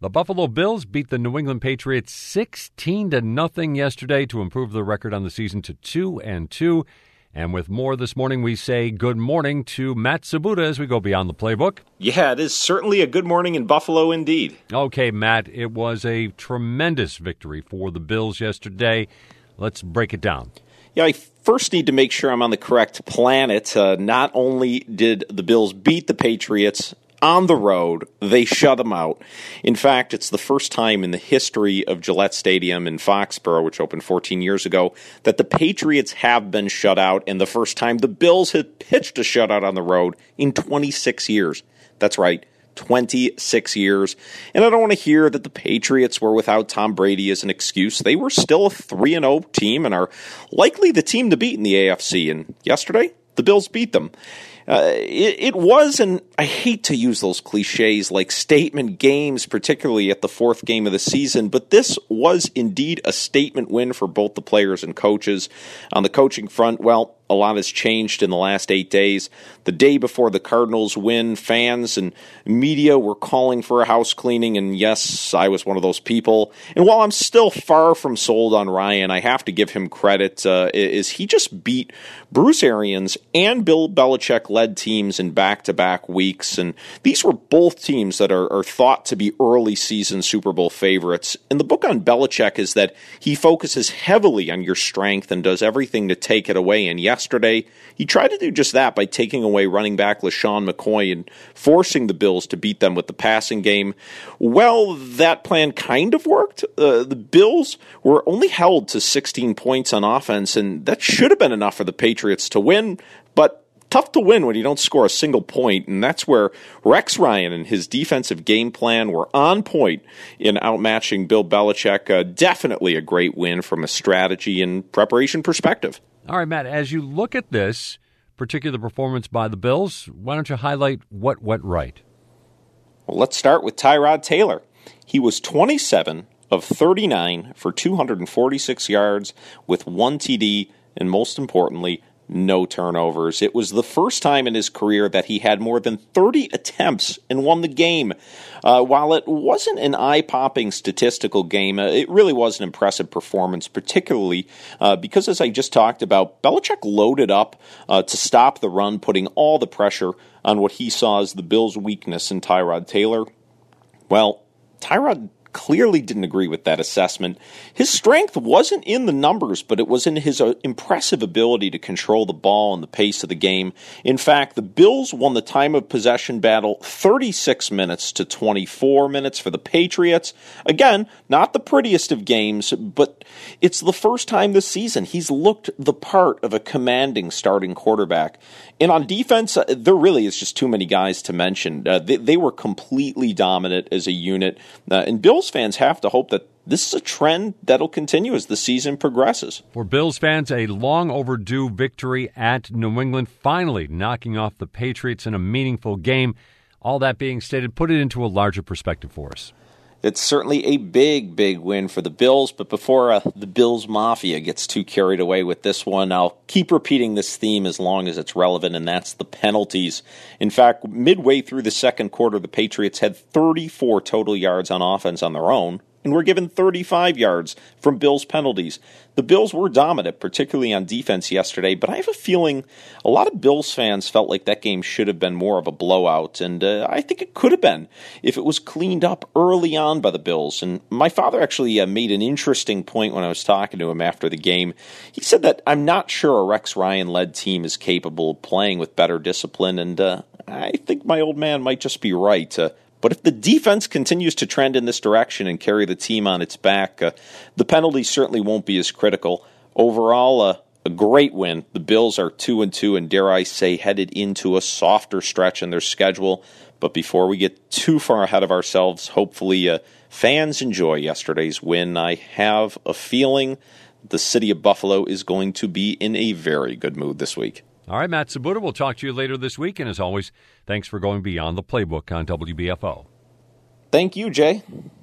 The Buffalo Bills beat the New England Patriots 16-0 yesterday to improve the record on the season to 2-2. And with more this morning, we say good morning to Matt Sabuda as we go beyond the playbook. Yeah, it is certainly a good morning in Buffalo indeed. Okay, Matt, it was a tremendous victory for the Bills yesterday. Let's break it down. Yeah, I first need to make sure I'm on the correct planet. Not only did the Bills beat the Patriots on the road, they shut them out. In fact, it's the first time in the history of Gillette Stadium in Foxborough, which opened 14 years ago, that the Patriots have been shut out, and the first time the Bills had pitched a shutout on the road in 26 years. That's right, 26 years. And I don't want to hear that the Patriots were without Tom Brady as an excuse. They were still a 3-0 team and are likely the team to beat in the AFC. And yesterday, the Bills beat them. It was, and I hate to use those cliches like statement games, particularly at the fourth game of the season, but this was indeed a statement win for both the players and coaches. On the coaching front, well, a lot has changed in the last 8 days. The day before the Cardinals win, fans and media were calling for a house cleaning, and yes, I was one of those people. And while I'm still far from sold on Ryan, I have to give him credit, is he just beat Bruce Arians and Bill Belichick-led teams in back-to-back weeks, and these were both teams that are thought to be early season Super Bowl favorites. And the book on Belichick is that he focuses heavily on your strength and does everything to take it away, and yesterday, he tried to do just that by taking away running back LaShawn McCoy and forcing the Bills to beat them with the passing game. Well, that plan kind of worked. The Bills were only held to 16 points on offense, and that should have been enough for the Patriots to win, but tough to win when you don't score a single point, and that's where Rex Ryan and his defensive game plan were on point in outmatching Bill Belichick. Definitely a great win from a strategy and preparation perspective. All right, Matt, as you look at this particular performance by the Bills, why don't you highlight what went right? Well, let's start with Tyrod Taylor. He was 27 of 39 for 246 yards with 1 TD, and most importantly, no turnovers. It was the first time in his career that he had more than 30 attempts and won the game. While it wasn't an eye-popping statistical game, it really was an impressive performance, particularly because, as I just talked about, Belichick loaded up to stop the run, putting all the pressure on what he saw as the Bills' weakness in Tyrod Taylor. Well, Tyrod clearly didn't agree with that assessment. His strength wasn't in the numbers, but it was in his impressive ability to control the ball and the pace of the game. In fact, the Bills won the time of possession battle 36 minutes to 24 minutes for the Patriots. Again, not the prettiest of games, but it's the first time this season he's looked the part of a commanding starting quarterback. And on defense, there really is just too many guys to mention. They were completely dominant as a unit, and Bills fans have to hope that this is a trend that'll continue as the season progresses. For Bills fans, a long overdue victory at New England, finally knocking off the Patriots in a meaningful game. All that being stated, put it into a larger perspective for us. It's certainly a big, big win for the Bills, but before the Bills Mafia gets too carried away with this one, I'll keep repeating this theme as long as it's relevant, and that's the penalties. In fact, midway through the second quarter, the Patriots had 34 total yards on offense on their own, and were given 35 yards from Bills penalties. The Bills were dominant, particularly on defense yesterday, but I have a feeling a lot of Bills fans felt like that game should have been more of a blowout, and I think it could have been if it was cleaned up early on by the Bills. And my father actually made an interesting point when I was talking to him after the game. He said that I'm not sure a Rex Ryan-led team is capable of playing with better discipline, and I think my old man might just be right. But if the defense continues to trend in this direction and carry the team on its back, the penalties certainly won't be as critical. Overall, a great win. The Bills are 2-2 and, dare I say, headed into a softer stretch in their schedule. But before we get too far ahead of ourselves, hopefully fans enjoy yesterday's win. I have a feeling the city of Buffalo is going to be in a very good mood this week. All right, Matt Sabuda, we'll talk to you later this week. And as always, thanks for going beyond the playbook on WBFO. Thank you, Jay.